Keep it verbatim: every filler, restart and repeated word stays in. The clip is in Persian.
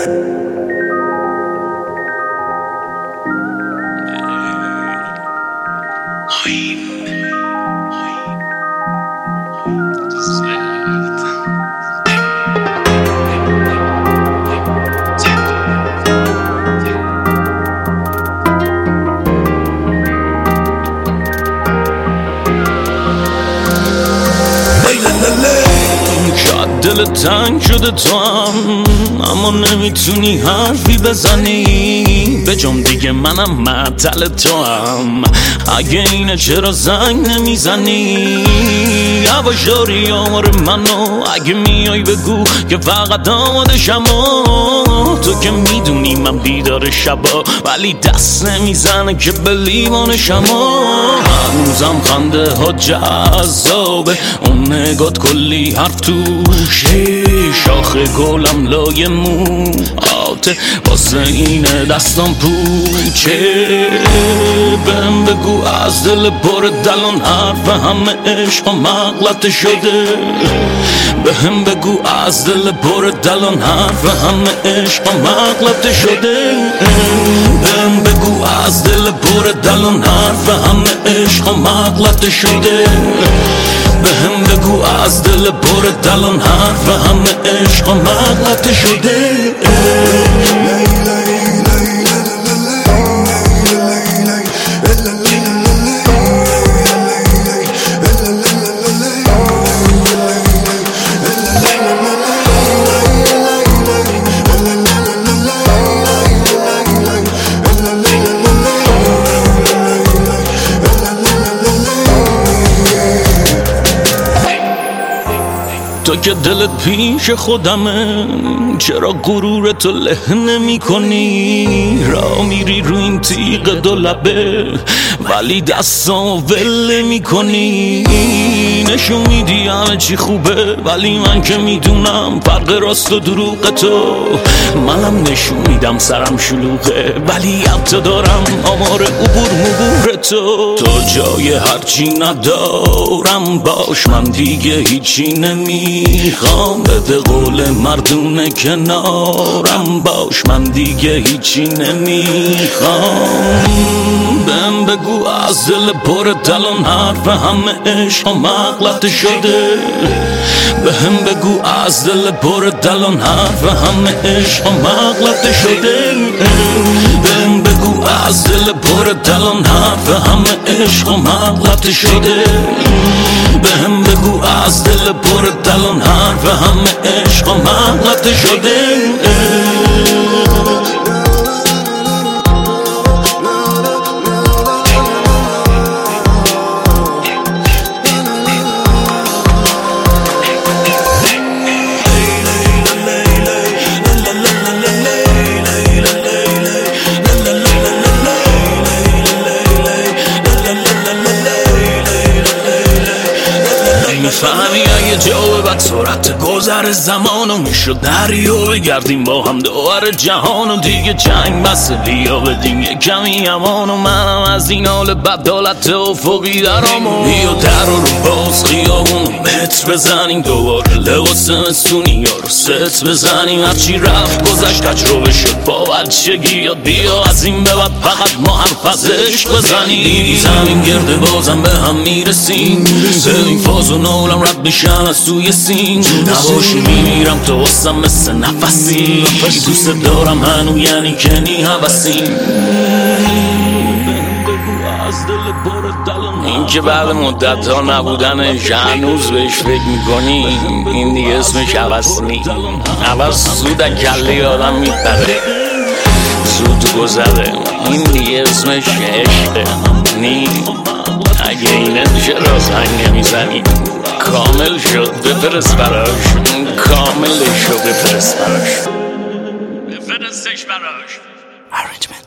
دل تنگ شده تو هم، اما نمیتونی حرفی بزنی به جام دیگه منم معطل تو هم. اگه اینه چرا زنگ نمیزنی؟ یواشاری آمار منو اگه میای بگو که فقط آمادشم. تو که میدونی من بیدار شبا ولی دست نمیزنه که به لیوانشم. هنوزم خنده ها جذابه، اون نگات کلی حرف توشه. شاخ گلم لای موهاته واسه اینه دستم پوچه. بهم بگو از دل پر دلان حرف همه عشق مغلطه شده. بهم بگو از دل پر دلان حرف همه عشق مغلطه شده. بهم بگو از دل پر دلان حرف همه عشق مغلطه شده. بهم بگو از دل پر دلان حرف همه عشق مغلطه شده. تو که دلت پیش خودمه، چرا غرور تو له نمی کنی؟ را میری رو این تیغ دو لبه ولی دستامو ول نمی کنی. نشون میدی همه چی خوبه ولی من که میدونم فرق راست و دروغ تو. منم نشون میدم سرم شلوغه ولی حتی دارم آمار عبور مبور تو. تو جای هرچی ندارم باش، من دیگه هیچی نمیخوام. به قول مردونه کنارم باش، من دیگه هیچی نمیخوام. بهم بگو از دل پر دلان حرف همه عشق مغلطه شده. بهم بگو از دل پر دلان حرف همه عشق مغلطه شده. بهم بگو از دل پر دلان حرف همه عشق مغلطه شده. بهم بگو از دل پر دلان حرف همه عشق مغلطه شده. میفهمی اگه جا بعد سرعت گذر زمانو میشد دریا بگردیم با هم دوباره جهانو. دیگه جنگ بس بیا بدیم یه کمی امانو. منم از این حال بدالت افقی درامو. بیا در رو باز خیابونو متر بزنیم دوباره لباس مستونی یا رو ست بزنیم. هرچی رفت گذشت تجربه شد با بچگی یاد. بیا از این به بعد فقط ما حرف از عشق بزنیم. زمین گرده بازم به هم میرسیم. ببین فاز و نولم رد میشن از توی سین. نباشی میمیرم تو واسم مثل نفسی. دوست دارم هنو یعنی کنی حوثیم. این که بعد مدت ها نبودنش هنوز بهش فکر میکنی، این دیگه اسمش حوث نی. حوث زود کله آدم میپره، زود گذره. این دیگه اسمش عشقه نی. اگه اینه چرا زنگ نمیزنی؟ کامل شد بفرست براش، کاملش شد بفرست براش، بفرستش براش.